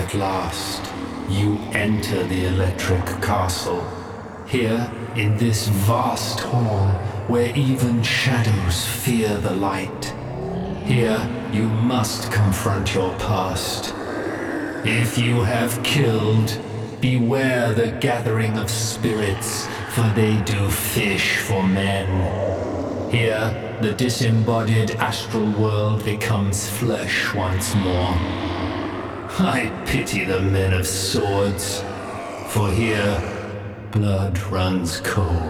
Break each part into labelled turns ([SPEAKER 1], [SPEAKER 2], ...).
[SPEAKER 1] At last, you enter the electric castle. Here, in this vast hall, where even shadows fear the light. Here, you must confront your past. If you have killed, beware the gathering of spirits, for they do fish for men. Here, the disembodied astral world becomes flesh once more. I pity the men of swords, for here, blood runs cold.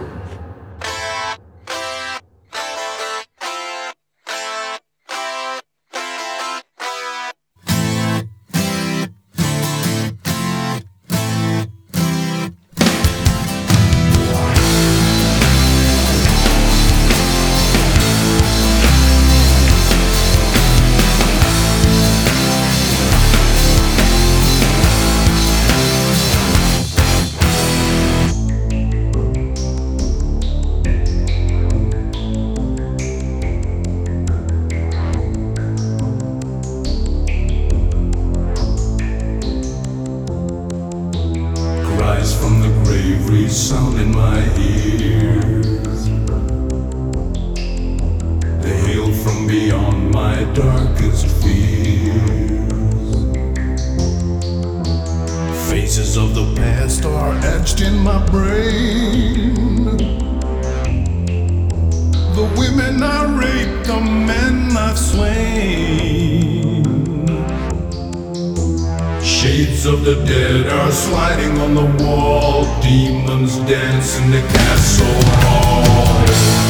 [SPEAKER 2] From the grave resound in my ears. They hail from beyond my darkest fears. Faces of the past are etched in my brain. The women I raped, the men I've slain. Shades of the dead are sliding on the wall. Demons dance in the castle hall.